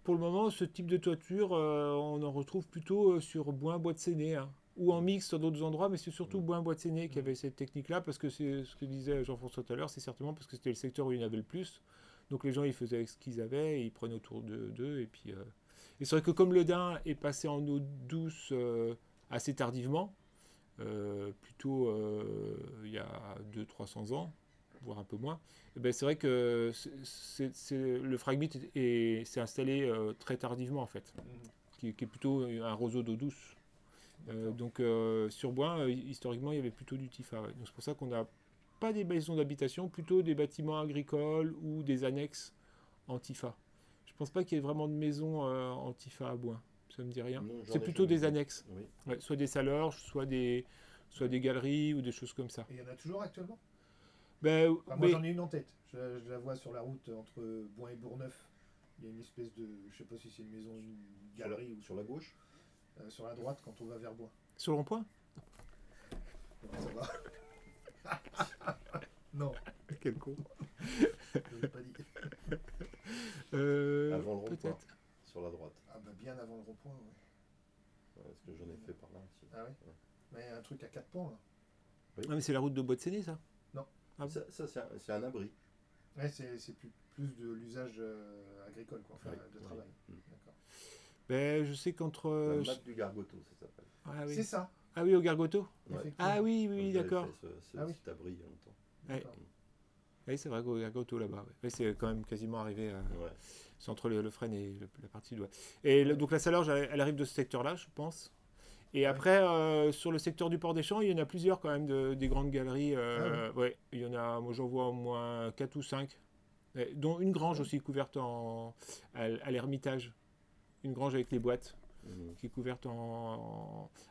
pour le moment, ce type de toiture, on en retrouve plutôt sur Bois, Bois de Séné, hein, ou en mix sur d'autres endroits, mais c'est surtout Bois, Bois de Séné qui avait cette technique-là, parce que c'est ce que disait Jean-François tout à l'heure, c'est certainement parce que c'était le secteur où il y en avait le plus. Donc les gens, ils faisaient avec ce qu'ils avaient, et ils prenaient autour d'eux, et puis... Et c'est vrai que comme le daim est passé en eau douce assez tardivement, plutôt il y a 200-300 ans, voire un peu moins, eh ben, c'est vrai que le phragmite s'est installé très tardivement en fait, qui est plutôt un roseau d'eau douce. Donc sur Bois, historiquement, il y avait plutôt du Tifa. Ouais. Donc c'est pour ça qu'on n'a pas des maisons d'habitation, plutôt des bâtiments agricoles ou des annexes en Tifa. Je pense pas qu'il y ait vraiment de maisons en Tifa à Bois. Ça me dit rien. Non, C'est j'en ai plutôt jamais des vu. annexes. Oui. Ouais, soit des salorges, soit des galeries ou des choses comme ça. Et il y en a toujours actuellement. Ben, Enfin, moi mais j'en ai une en tête. Je la vois sur la route entre Boin et Bourgneuf. Il y a une espèce de. Je sais pas si c'est une maison, une galerie ou Sur la gauche. sur la droite quand on va vers Boin. sur le rond-point. Non, ça va. Non, Quel con. je l'ai pas dit. Avant le rond-point. Peut-être. Sur la droite. Ah bah bien avant le rond-point, ouais. Ouais, parce que j'en ai fait par là aussi. Ah ouais. Mais un truc à 4 pans là. Ah, mais c'est la route de Bois de Séné, ça. Non. Ah bon. Ça, c'est un abri. Ouais, c'est plus de l'usage agricole, quoi, enfin Oui, de oui. travail. Mm. D'accord. Ben, je sais qu'entre. La map du Gargoto, ça s'appelle. Ah oui. C'est ça, Ah oui, au Gargoto. Ouais. effectivement. Ah oui, oui, oui, Donc, j'avais d'accord. fait Ah oui. cet abri il y a longtemps. D'accord. Oui, c'est vrai qu'au Gargoto là-bas. Ouais. Ouais, c'est quand même quasiment arrivé. Ouais. C'est entre le Fresne et la partie du doigt. Et donc la Salorge, elle arrive de ce secteur-là, je pense. Et Ouais. après, sur le secteur du Port des Champs, il y en a plusieurs quand même des grandes galeries. Ouais, il y en a, moi j'en vois au moins 4 ou 5. Dont une grange Ouais. aussi couverte à l'Ermitage. Une grange avec les boîtes Mhm. qui est couverte